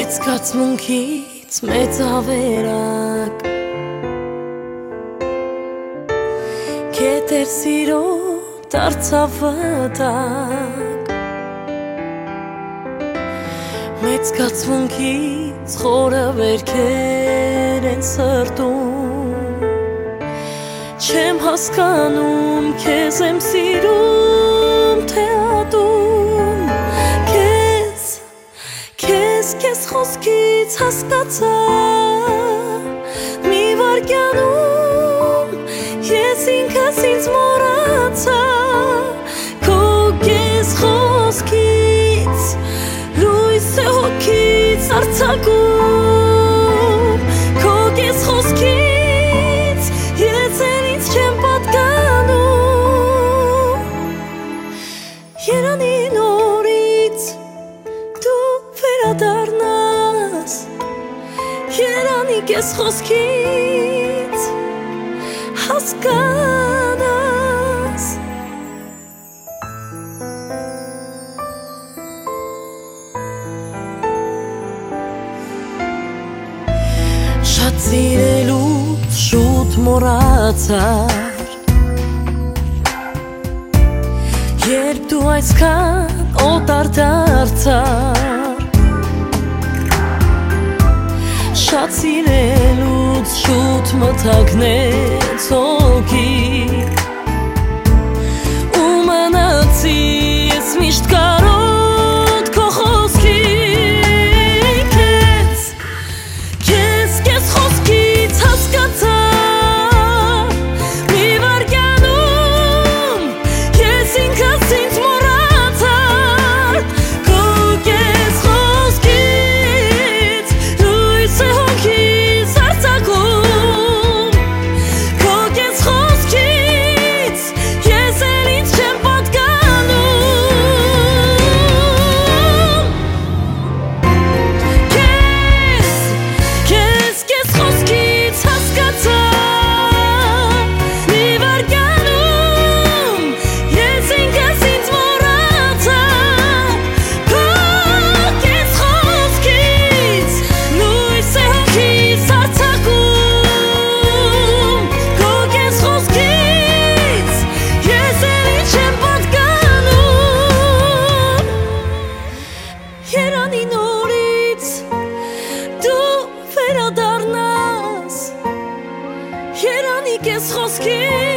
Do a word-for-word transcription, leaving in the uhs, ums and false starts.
Զգացմունքից մեծ ավերակ Կետեր սիրո դարձավ վտակ Մեծ զգացմունքից խորը վերքեր են սրտում Չեմ հասկանում քեզ եմ սիրում թե ատում Քեզ, քեզ, քեզ խոսքից հասկացա Մի վարկյանում ես ինքս ինձ մոռացա Քո քեզ խոսքից լույս է հոգից արձակում Քո քեզ խոսքից ես էլ ինձ չեմ պատկանում Երանի նորից դու վերադառնաս Երանի քեզ խոսքից հասկանաս Շատ սիրելուց շուտ մոռացար Երբ դու այսքան օտար դարձար Շատ սիրելուց շուտ մթագնեց հոգի Ու մնացի ես միշտ կարոտ քո խոսքի Քեզ, քեզ, քեզ խոսքից հասկացա Մի վարկյանում ես ինքս ինձ մոռացա Քո քեզ խոսքից լույս է հոգիս արձակում Քո քեզ խոսքից ես էլ ինձ չեմ պատկանում Քեզ, քեզ, քեզ խոսքից հասկացա Մի վարկյանում ես ինքս ինձ մոռացա Քո քեզ խոսքից լույս է հոգիս արձակում Քո քեզ խոսքից ես էլ ինձ չեմ պատկանում Երանի նորից դու վերադառնաս Երանի քեզ խոսքից